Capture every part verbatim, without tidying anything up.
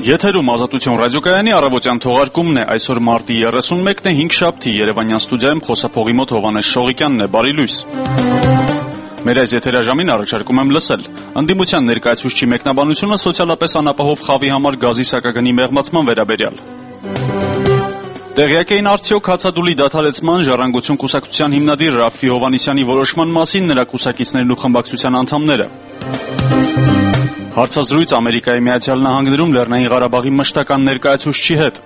Եթերում Ազատություն ռադիոկայանի առավոտյան թողարկումն է։ Այսօր մարտի երեսունմեկն է, հինգշաբթի, Երևանյան ստուդիայում խոսափողի մոտ Հովհաննես Շողիկյանն է։ Բարի լույս։ Մեր այս եթերաժամին առաջարկում եմ լսել ընդդիմության ներկայացուցչի մեկնաբանությունը սոցիալապես անապահով խավի համար գազի սակագնի մեղմացման վերաբերյալ։ Տեղյակ էին արդյոք հացադուլի դադարեցման ժառանգություն կուսակցության հիմնադիր Ռաֆֆի Հովհաննիսյանի որոշման մասին նրա կուսակիցներն ու խմբակցության անդամները։ Հարցազրույց Ամերիկայի Միացյալ Նահանգներում Լեռնային Ղարաբաղի մշտական ներկայացուցչի հետ։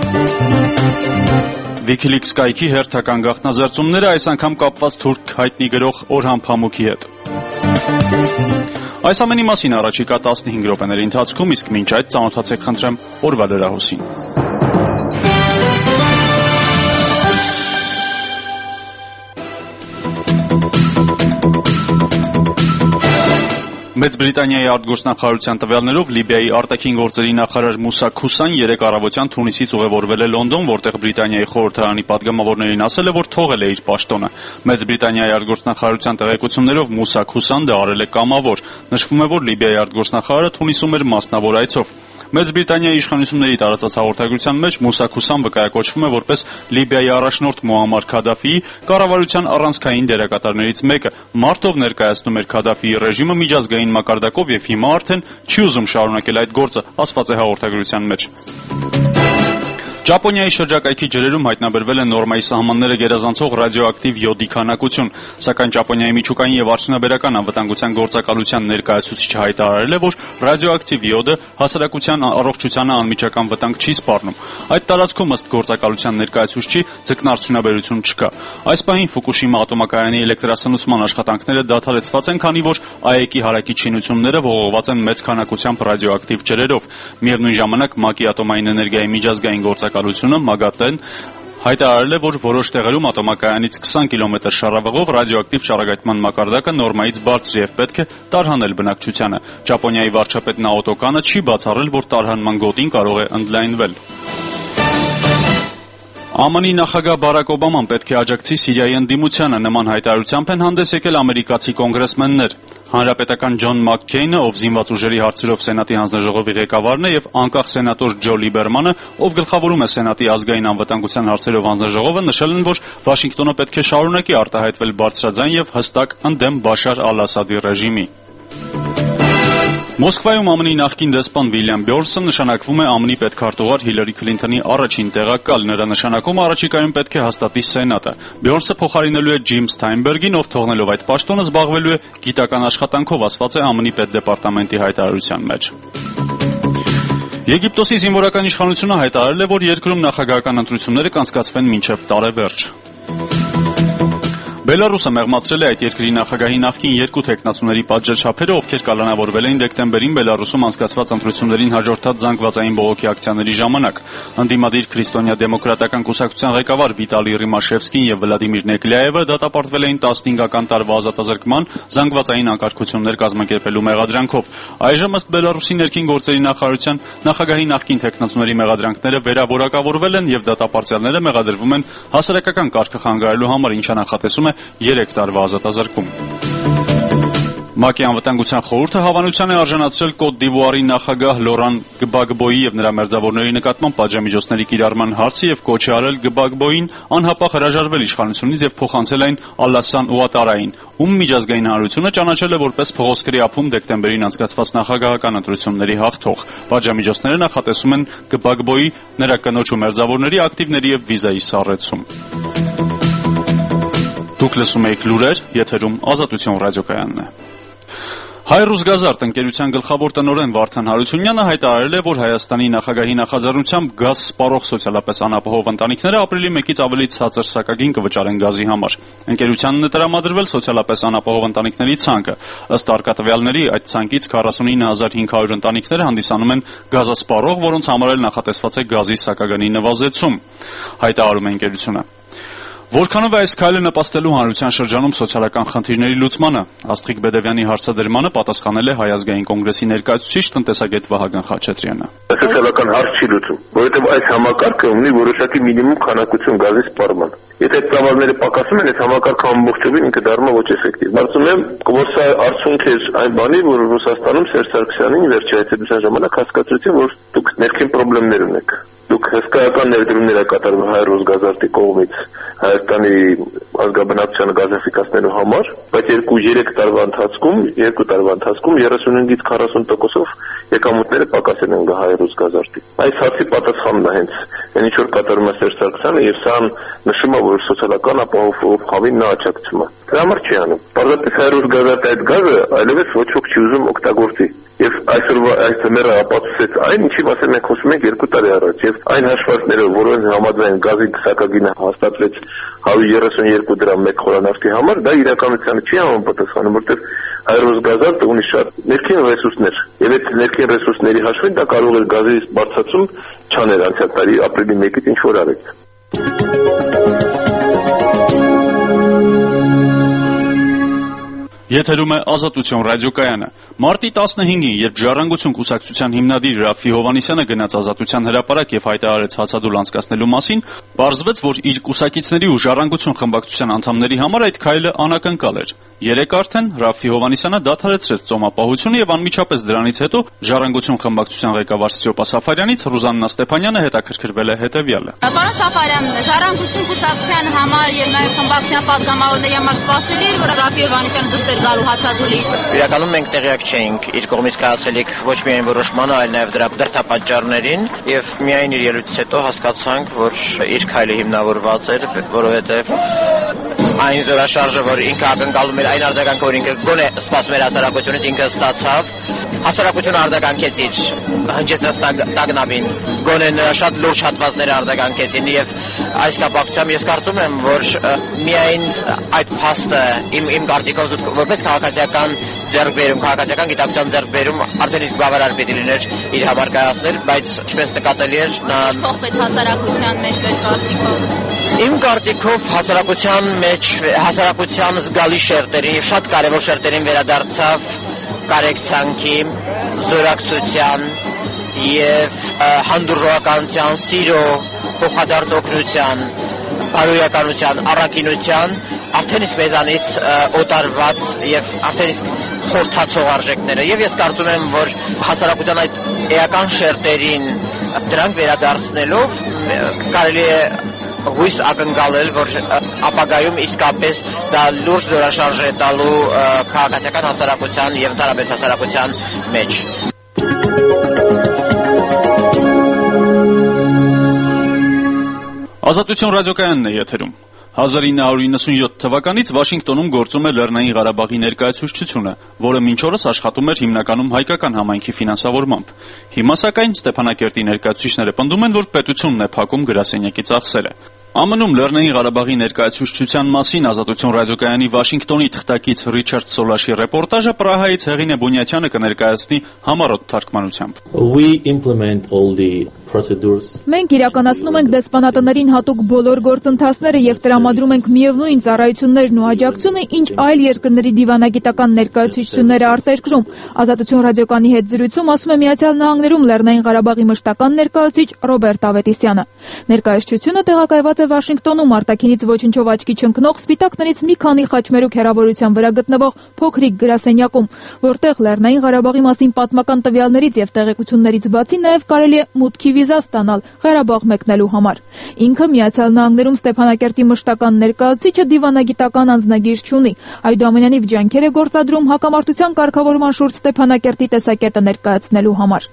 Wikileaks կայքի հերթական գաղտնազերծումները, այս անգամ կապված թուրք հայտնի գրող Օրհան Փամուքի հետ։ Այս ամենի մասին առաջիկա տասնհինգ րոպեների ընթացքում, իսկ մինչ այդ ծանոթացեք խնդրեմ օրվա լրահոսին։ Մեծ Բրիտանիայի արտգործնախարարության տվյալներով Լիբիայի արտաքին գործերի նախարար Մուսա Քուսան երեկ առավոտյան Թունիսից ուղևորվել է Լոնդոն, որտեղ Բրիտանիայի խորհրդարանի պատգամավորներին ասել է, որ թողել է իր պաշտոնը։ Մեծ Բրիտանիայի արտգործնախարարության տեղեկություններով Մուսա Քուսան դա արել է կամավոր։ Նշվում է, որ Լիբիայի արտգործնախարարը Թունիսում էր մասնավոր այցով։ Մեծ Բրիտանիայի իշխանությունների տարածած հաղորդագրության մեջ Մուսա Քուսան վկայակոչվում է որպես Լիբիայի առաջնորդ Մուամմար Քադաֆիի կառավարության առանցքային դերակատարներից մեկը։ Մարտով ներկայացնում էր Քադաֆիի ռեժիմը միջազգային մակարդակով եւ հիմա արդեն չի ուզում շարունակել այդ գործը, ասված է հաղորդագրության մեջ։ Ճապոնիայի շրջակայքի ջրերում հայտնաբերվել է նորմայի սահմանները գերազանցող ռադիոակտիվ յոդի քանակություն, սակայն Ճապոնիայի միջուկային եւ արդյունաբերական անվտանգության գործակալության ներկայացուցիչը հայտարարել է, որ ռադիոակտիվ յոդը հասարակության առողջությանը անմիջական վտանգ չի սպառնում։ Այդ տարածքում ըստ գործակալության ներկայացուցչի ձկնարդյունաբերություն չկա։ Այս պահին Ֆուկուշիմա ատոմակայանի էլեկտրասանուցման աշխատանքները դադարեցված են, քանի որ ԱԷԿ-ի հարակից շինությունները ողողված են մեծ քանակությամբ ռադիոակտիվ ջրերով։ Միևնույն ժամանակ ՄԱԿ-ի ատոմային էներգիայի միջազգային գործակալությունը ՄԱԳԱՏԷ-ն հայտարարել է, որ որոշ տեղերում ատոմակայանից քսան կիլոմետր շառավղով ռադիոակտիվ ճառագայթման մակարդակը նորմայից բարձր եւ պետք է տարհանել բնակչությանը։ Ճապոնիայի վարչապետ Նաոտո Կանը չի բացառել, որ տարհանման գոտին կարող է ընդլայնվել։ ԱՄՆ-ի նախագահ Բարակ Օբաման պետք է աջակցի Սիրիայի ընդդիմությանը, նման հայտարարությամբ են հանդես եկել ամերիկացի կոնգրեսմեններ։ Հանրապետական Ջոն Մաքքեյնը, ով զինված ուժերի հարցերով Սենատի հանձնաժողովի ղեկավարն է, եւ անկախ սենատոր Ջո Լիբերմանը, ով գլխավորում է Սենատի ազգային անվտանգության հարցերով հանձնաժողովը, նշել են, որ Վաշինգտոնը պետք է շարունակի արտահայտվել բարձրաձայն եւ հստակ ընդդեմ Բաշար Ալ-Ասադի ռեժիմի։ Մոսկվայում ԱՄՆ-ի նախկին դեսպան Վիլյամ Բյորնսը նշանակվում է ԱՄՆ-ի պետքարտուղար Հիլարի Քլինթոնի առաջին տեղակալ, նրա նշանակումը առաջիկայում պետք է հաստատի Սենատը։ Բյորնսը փոխարինելու է Ջիմ Սթայնբերգին, ով թողնելով այդ պաշտոնը զբաղվելու է գիտական աշխատանքով, ասված է ԱՄՆ-ի պետդեպարտամենտի հայտարարության մեջ։ Եգիպտոսի զինվորական իշխանությունը հայտարարել է, որ երկրում նախագահական ընտրությունները կանցկացվեն մինչև տարեվերջ։ Բելարուսը մեղմացրել է այդ երկրի նախագահի նախկին երկու թեկնածուների պատժեչափերը, ովքեր կալանավորվել էին դեկտեմբերին Բելարուսում անցկացված ընտրություններին հաջորդած զանգվածային բողոքի ակցիաների ժամանակ։ Ընդդիմադիր քրիստոնյա-դեմոկրատական կուսակցության ղեկավար Վիտալի Ռիմաշևսկին եւ Վլադիմիր Նեկլիաևը դատապարտվել էին տասնհինգական տարվա ազատազրկման զանգվածային անկարգություններ կազմակերպելու մեղադրանքով։ Այժմ ըստ Բելարուսի ներքին գործերի նախարարության նախագահի նախկին թեկնածուների մեղադրանքները վերավորակավորվել են եւ դատապարտյալները մեղադրվում են հասարակական կարգը խանգարելու համար, ինչը նախատեսում է երեք տարվա ազատազրկում։ ՄԱԿ-ի անվտանգության խորհուրդը հավանության է արժանացրել Կոտ դ'Իվուարի նախագահ Լորան Գբագբոյի եւ նրա մերձավորների նկատմամբ պատժամիջոցների կիրառման հարցը եւ կոչ է արել Գբագբոյին անհապաղ հրաժարվել իշխանությունից եւ փոխանցել այն Ալասան Ուատարային, ում միջազգային հանրությունը ճանաչել է որպես փողոսկրի ափում դեկտեմբերին անցկացված նախագահական ընտրությունների հաղթող։ Պատժամիջոցները նախատեսում են Գբագբոյի, նրա կնոջ ու մերձավորների ակտիվների եւ վիզայի սառեցում։ Դուք լսում եք լուրեր, եթերում Ազատություն ռադիոկայանն է։ Հայրուսգազարդ ընկերության գլխավոր տնօրեն Վարդան Հարությունյանը հայտարարել է, որ Հայաստանի նախագահի նախաձեռնությամբ գազ սպառող սոցիալապես անապահով ընտանիքները ապրիլի մեկից ավելի ցածր սակագին կվճարեն գազի համար։ Ընկերությանն է տրամադրվել սոցիալապես անապահով ընտանիքների ցանկը։ Ըստ արկատվյալների, այդ ցանկից քառասունինը հազար հինգ հարյուր ընտանիքներ հանդիսանում են գազասպառող, որոնց համար էլ նախատեսված է գազի սակագնի նվազեցում, հայտարարում է ընկերությունը։ Որքանով է այս քայլը նպաստելու հանրության շրջանում սոցիալական խնդիրների լուծմանը, Աստղիկ Բեդևյանի հարցադրմանը պատասխանել է Հայ ազգային կոնգրեսի ներկայացուցիչ տնտեսագետ Վահագն Խաչատրյանը։ Սոցիալական հարց չի լուծում, որովհետև այս համակարգը ունի որոշակի մինիմում քանակություն գազի սպառման։ Եթե ծավալները պակասում են, այս համակարգը ամբողջովին ինքը դառնում է ոչ էֆեկտիվ։ Կարծում եմ, որ սա արդյունք է այն բանի, որ Ռուսաստանում Սերժ Սարգսյանին վերջայցության ժամանակ հասկացրեցին, որ դուք ներքին խնդիրներ ունեք։ Դուք հսկայական ներդրումներ եք կատարում հայ Ռոսգազարտի կողմից Հայաստանի ազգաբնակչությանը գազաֆիկացնելու համար, բայց երկու-երեք տարվա ընթացքում, երկու տարվա ընթացքում երեսունհինգից քառասուն տոկոսով եկամուտները պակասել են հայ Ռոսգազարտի։ Այս հարցի պատասխանն է հենց այն ինչ որ կատարում է Սերժ Սարգսյանը, եւ սա նշում է, որ սոցիալական ապահովող խավին նա աջակցում է։ Դրա համար չի անում։ Պարզապես հայ Ռոսգազարտի այդ գազը այլևս ոչ ոք չի ուզում օգտագործի։ Եվ այսօրվա այս թեմերը ապացուցեց այն, ինչի մասին մենք խոսում ենք երկու տարի առաջ, եւ այն հաշվարկները, որոնց համաձայն գազի սակագինը հաստատվեց հարյուր երեսունյոթ դրամ մեկ խորանարդի համար, դա իրականությանը չի համապատասխանում, որտեղ հայ Ռոսգազարտը ունի շատ ներքին ռեսուրսներ, եւ այդ ներքին ռեսուրսների հաշվին դա կարող է գազի բարձրացում չաներ անցյալ տարի ապրիլի մեկից ինչ որ արեց։ Եթերում է Ազատություն ռադիոկայանը։ Մարտի տասնհինգին, երբ Ժառանգություն կուսակցության հիմնադիր Ռաֆֆի Հովհաննիսյանը գնաց Ազատության հրապարակ եւ հայտարարեց հացադուլ անցկացնելու մասին, պարզվեց, որ իր կուսակիցների ու Ժառանգություն խմբակցության անդամների համար այդ քայլը անակնկալ էր։ Երեկ արդեն Ռաֆֆի Հովհաննիսյանը դադարեցրեց ծոմապահությունը եւ անմիջապես դրանից հետո Ժառանգություն խմբակցության ղեկավար Ստյոպա Սաֆարյանից Ռուզաննա Ստեփանյանը հետաքրքրվել է հետեւյալը։ Պարոն Սաֆարյան, Ժառանգություն կուսակցության համար եւ նաեւ խմբակցության պատգամավորների համար սպասելի էր, որ Ռաֆֆի Հովհաննիսյանը դուրս էր գալու հացադուլից։ Իրականում մենք տեղյակ չէինք իր կողմից կայացելիք ոչ միայն որոշմանը, այլ նաեւ դրա դրդապատճառներին եւ միայն իր ելույթից հետո հասկացանք, որ իր քայլը հիմնավորված էր, որովհետեւ այն զորաշարժը, որ ինքը ակնկալում էր, այն արձագանքը, որ ինքը գոնե սպասում էր հասարակությունից, ինքը ստացավ։ Հասարակությունը արձագանքեց իր հնչեցրած տագնապին, գոնե նրա շատ լուրջ հատվածները արձագանքեցին եւ այս կապակցությամբ ես կարծում եմ, որ միայն այդ փաստը իմ իմ կարծիքով որպես քաղաքացիական ձեռքբերում, քաղաքացիական գիտակցության ձեռքբերում արդեն իսկ բավարար պիտի լիներ իր համար կայացնել, բայց ինչպես նկատելի էր, նա փոխվեց հասարակության մեջ մեր կարծիքով։ Իմ կարծիքով հասարակության մեջ հասարակության զգալի շերտերին եւ շատ կարեւոր շերտերին վերադարձավ կարեկցանքի, զորակցության եւ հանդուրժողականության, սիրո, փոխադարձ օգնության, բարոյականության, առաքինության արդեն իսկ մեզանից օտարված եւ արդեն իսկ խորթացող արժեքները եւ ես կարծում եմ, որ հասարակության այդ էական շերտերին դրանք վերադարձնելով կարելի է հույս ակնկալել, որ ապագայում իսկապես դա լուրջ զորաշարժ է տալու քաղաքացիական հասարակության եւ ընդհանրապես հասարակության մեջ։ Ազատություն ռադիոկայանն է եթերում։ հազար ինը հարյուր իննսունյոթ թվականից Վաշինգտոնում գործում է Լեռնային Ղարաբաղի ներկայացուցչությունը, որը մինչ օրս աշխատում էր հիմնականում հայկական համայնքի ֆինանսավորմամբ։ Հիմա սակայն Ստեփանակերտի ներկայացուցիչները պնդում են, որ պետությունն է փակում գրասենյակի ծախսերը։ ԱՄՆ-ում Լեռնային Ղարաբաղի ներկայացուցչության մասին Ազատություն ռադիոկայանի Վաշինգտոնի թղթակից Ռիչարդ Սոլաշի ռեպորտաժը Պրահայից Հեղինե Բունյաթյանը կներկայացնի համառոտ թարգմանությամբ։ We implement all the procedures. Մենք իրականացնում ենք դեսպանատներին հատուկ բոլոր գործընթացները եւ տրամադրում ենք միևնույն ծառայություններն ու աջակցությունը, ինչ այլ երկրների դիվանագիտական ներկայացուցիչները արտերկրում։ Ազատություն ռադիոկայանի հետ զրույցում ասում է Միացյալ Նահանգներում Լեռնային Ղարաբաղի մշտական ներկայացուցիչ Ռոբերտ Ավետիսյանը։ Ներկայացուցչությունը տեղակայված է Վաշինգտոնում, արտաքինից ոչնչով աչքի չընկնող սպիտակներից մի քանի խաչմերուկ հեռավորության վրա գտնվող փոքրիկ գրասենյակում, որտեղ Լեռնային Ղարաբաղի մասին պատմական տվյալներից եւ տեղեկություններից բացի նաեւ կարելի է մուտքի վիզա ստանալ Ղարաբաղ մեկնելու համար։ Ինքը Միացյալ Նահանգներում Ստեփանակերտի մշտական ներկայացուցիչը դիվանագիտական անձնագիր չունի։ Այդուամենայնիվ ջանքեր է գործադրում հակամարտության կարգավորման շուրջ Ստեփանակերտի տեսակետը ներկայացնելու համար։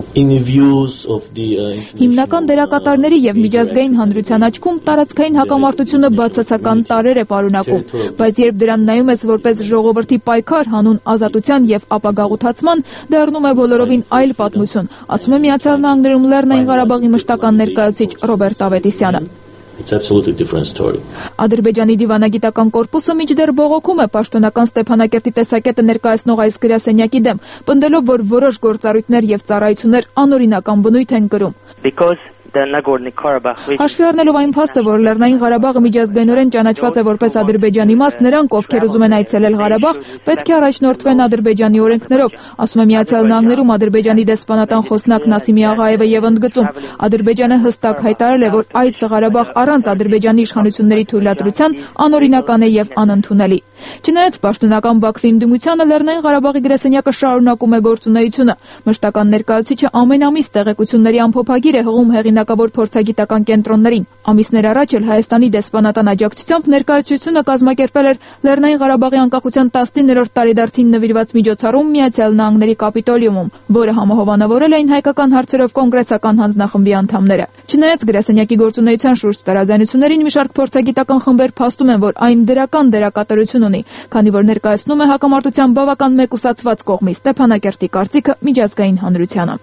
Հիմնական դերակատարների եւ միջազգային հանրության աչքում տարածքային հակամարտությունը բացասական տարրեր է պարունակում, բայց երբ դրան նայում ես որպես ժողովրդի պայքար հանուն ազատության եւ ապագաղութացման, դառնում է բոլորովին այլ պատմություն, ասում է Միացյալ Նահանգներում Լեռնային Ղարաբաղի մշտական ներկայացուցիչ Ռոբերտ Ավետիսյանը։ It's absolutely different story. Ադրբեջանի դիվանագիտական կորպուսը մինչդեռ բողոքում է պաշտոնական Ստեփանակերտի տեսակետը ներկայացնող այս գրասենյակի դեմ, պնդելով, որ որոշ գործառույթներ եւ ծառայություններ անօրինական բնույթ են կրում։ Because Հաշվի առնելով այն փաստը, որ Լեռնային Ղարաբաղը միջազգայինորեն ճանաչված է որպես Ադրբեջանի մաս, նրանք, ովքեր ուզում են այցելել Ղարաբաղ, պետք է առաջնորդվեն Ադրբեջանի օրենքներով, ասում է Միացյալ Նահանգներում Ադրբեջանի դեսպանատան խոսնակ Նասիմի Աղաևը եւ ընդգծում. Ադրբեջանը հստակ հայտարարել է, որ այցը Ղարաբաղ առանց Ադրբեջանի իշխանությունների թույլատրության անօրինական է եւ անընդունելի։ Չնայած պաշտոնական Բաքվի ընդդիմությանը Լեռնային Ղարաբաղի գրասենյակը շարունակում է գործունեությունը։ Մշտական ներկայացուցիչը ամեն ամիս տեղեկությունների ամփոփագիր է հղում հեղինակավոր փորձագիտական կենտրոններին։ Ամիսներ առաջ էլ Հայաստանի դեսպանատան աջակցությամբ ներկայացությունը կազմակերպել էր Լեռնային Ղարաբաղի անկախության տասնիններորդ տարեդարձին նվիրված միջոցառում Միացյալ Նահանգների Կապիտոլիումում, որը համահովանավորել էին հայկական հարցերով կոնգրեսական հանձնախմբի անդամները։ Չնայած գրասենյակի գործունեության շուրջ տարաձայնություններին, մի շարք փորձագիտական խմբեր փաստում են, որ այն դրական դերակատարություն ունի, քանի որ ներկայացնում է հակամարտության բավական մեկուսացված կողմի Ստեփանակերտի կարծիքը միջազգային հանրությանը։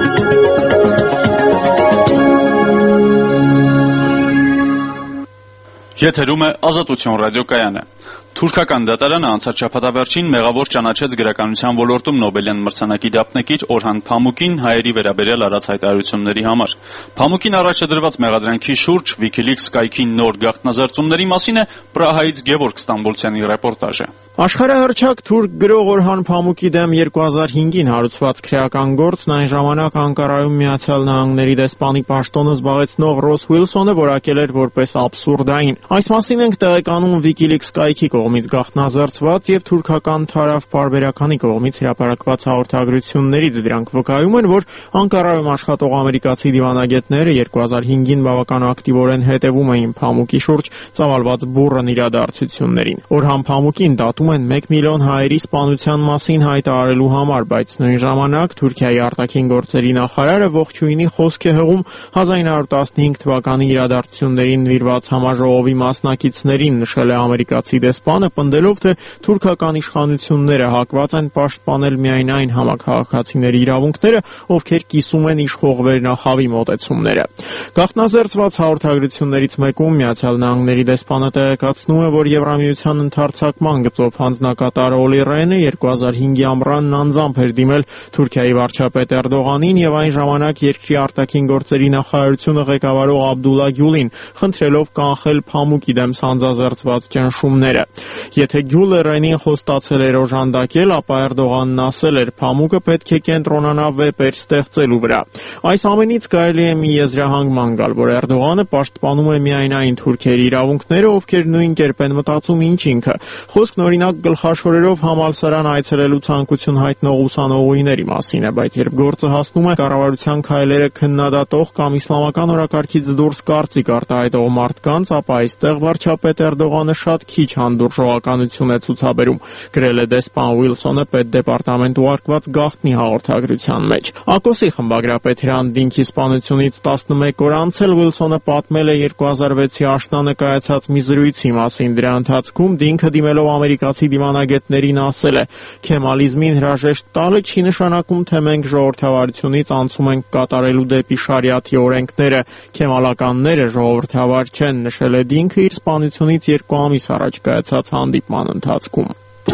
Եթերում է Ազատություն ռադիոկայանը։ Թուրքական դատարանը անցած շաբաթավերջին մեղավոր ճանաչեց գրականության ոլորտում Նոբելյան մրցանակի դափնեկիր Օրհան Փամուկին հայերի վերաբերյալ արած հայտարարությունների համար։ Փամուկին առաջ է դրված մեղադրանքի շուրջ WikiLeaks կայքի նոր գաղտնազերծումների մասին է Պրահայից Գևորգ Ստամբոլցյանի ռեպորտաժը։ Աշխարհահռչակ թուրք գրող Օրհան Փամուկի դեմ երկու հազար հինգին հարուցված քրեական գործն այն ժամանակ Անկարայում Միացյալ Նահանգների դեսպանի պաշտոնը զբաղեցնող Ռոս Ուիլսոնը որակել էր որպես աբսուրդային։ Այս մասին ենք տեղեկանում WikiLeaks կայքի կողմից գաղտնազերծված եւ թուրքական Թարավ Պարբերականի կողմից հրապարակված հաղորդագրություններից։ Դրանք վկայում են, որ Անկարայում աշխատող ամերիկացի դիվանագետները երկու հազար հինգին բավական ակտիվորեն հետևում էին Փամուկի շուրջ ծավալված բուռն իրադարձություններին։ Օրհան Փամուկին դատում են մեկ միլիոն հայերի սպանության մասին հայտարարելու համար, բայց նույն ժամանակ Թուրքիայի արտաքին գործերի նախարարը ողջույնի խոսք է հղում հազար ինը հարյուր տասնհինգ թվականի իրադարձություններին նվիրված համաժողովի մասնակիցներին, նշել է ամերիկացի դեսպանը, պնդելով, թե թուրքական իշխանությունները հակված են պաշտպանել միայն այն համաքաղաքացիների իրավունքները, ովքեր կիսում են իշխող վերնախավի մոտեցումները։ Գաղտնազերծված հաղորդագրություններից մեկում Միացյալ Նահանգների դեսպանը տեղեկացնում է, որ Եվրամիության ընդարձակման գծով հանձնակատար Օլի Ռենը երկու հազար հինգի ամռանն անձամբ էր դիմել Թուրքիայի վարչապետ Էրդողանին եւ այն ժամանակ երկրի արտաքին գործերի նախարարությունը ղեկավարող Աբդուլլա Գյուլին, խնդրելով կանխել Փամուկի դեմ սանձազերծված ճնշումները։ Եթե Գյուլը Ռենին խոստացել էր օժանդակել, ապա Էրդողանն ասել էր Փամուկը պետք է կենտրոնանա վեպեր ստեղծելու վրա։ Այս ամենից կարելի է մի եզրահանգման գալ, որ Էրդողանը պաշտպանում է միայն այն թուրքերի իրավունքները, ովքեր նույն կերպ են մտածում ինչ ինքը։ Խոսքն օրինակ գլխաշորերով համալսարան այցելելու ցանկություն հայտնող ուսանողուհիների մասին է, բայց երբ գործը հասնում է կառավարության քայլերը քննադատող կամ իսլամական օրակարգից դուրս կարծիք արտահայտող մարդկանց, ապա այստեղ վարչապետ Էրդողանը շատ քիչ հանդուրժողականություն է ցուցաբերում, գրել է դեսպան Ուիլսոնը պետդեպարտամենտ ուղարկված գաղտնի հաղորդագրության մեջ։ Ակոսի խմբագրապետ Հրանտ Դինքի սպանությունից տասնմեկ օր անց էլ Ուիլսոնը պատմել է երկու հազար վեցի աշնանը կայացած մի զրույցի մասին։ Դրա ընթացքում Դինքը դիմելով ամերիկացի դիվանագետներին ասել է. «Քեմալիզմին հրաժեշտ տալը չի նշանակում, թե մենք ժողովրդավարությունից անցում ենք կատարելու դեպի շարիաթի օրենքները։ Քեմալականները ժողովրդավար չեն», նշել է Դինքը իր սպանությունից երկու ամիս առաջ կայացած հանդիպման ընթացքում։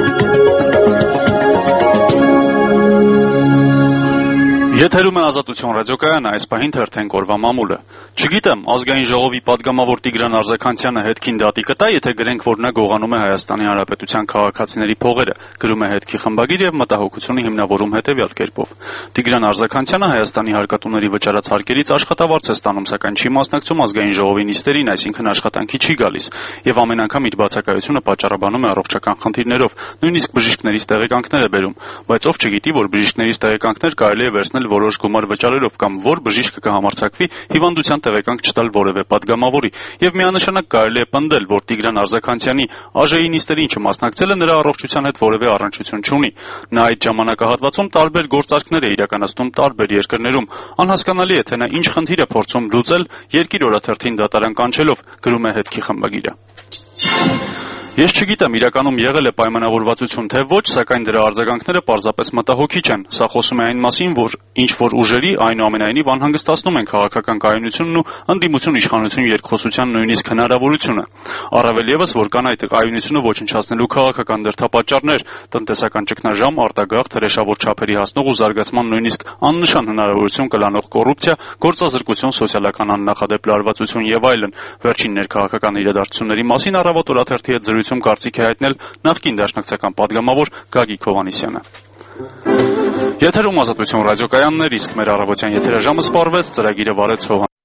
Եթերում է Ազատություն ռադիոկայանը, այս պահին թերթենք օրվա մամուլը։ Չգիտեմ, ազգային ժողովի падգամավոր Տիգրան Արզականցյանը հետքին դատի կտա, եթե գրենք, որ նա գողանում է Հայաստանի Հանրապետության քաղաքացիների փողերը, գրում է հետքի խմբագիր եւ մտահոգությունը հիմնավորում հետեւյալ կերպով. Տիգրան Արզականցյանը Հայաստանի հարկատուների վճարած հարկերից աշխատավարձ է ստանում, սակայն չի մասնակցում ազգային ժողովի նիստերին, այսինքն աշխատանքի չի գալիս, եւ ամեն անգամ իր բացակայությունը պատճառաբանում է առողջական խնդիրներով, նույնիսկ բժիշկներից տեղեկանքներ է բերում, բայց ով չգիտի, որ բժիշկներից տեղեկանքներ կարելի է վերցնել որոշ գումար վճարելով կամ որ բժիշկը կհամարձակվի հիվանդության տեղեկանք չտալ որևէ падգամավորի, եւ միանշանակ կարելի է պնդել, որ Տիգրան Արզականցյանի ԱԺ-ի նիստերին չմասնակցելը նրա առողջության հետ որևէ առնչություն չունի։ Նա այդ ժամանակահատվածում տարբեր գործարքներ է իրականացնում տարբեր երկրներում։ Անհասկանալի է, թե նա ինչ խնդիր է փորձում լուծել Երկիր օրաթերթին դատարան կանչելով, գրում է հետքի խմբագիրը։ Ես չգիտեմ, իրականում եղել է պայմանավորվածություն թե ոչ, սակայն դրա արձագանքները պարզապես մտահոգիչ են։ Սա խոսում է այն մասին, որ ինչ որ ուժերի այնուամենայնիվ անհանգստացնում են քաղաքական կայունությունն ու ընդդիմություն իշխանություն երկխոսության նույնիսկ հնարավորությունը։ Առավել ևս, որ կան այդ կայունությունը ոչնչացնելու քաղաքական դրդապատճառներ, տնտեսական ճգնաժամ, արտագաղթ, հրեշավոր չափերի հասնող ու զարգացման նույնիսկ աննշան հնարավորություն կլանող կոռուպցիա, գործազրկություն, սոցիալական աննախադեպ լարվածություն եւ այլն։ Վերջին ներքաղաքական իրադարձությունների մասին Առավոտ օրաթերթի հետ զրույցում կարծիք է հայտնել նախկին դաշնակցական падգամավոր Գագիկ Հովհաննիսյանը։ Եթերում Ազատություն ռադիոկայաններ, իսկ մեր առավոտյան եթերաժամը սպառվեց, ծրագիրը վարեց Հովհաննիսյանը։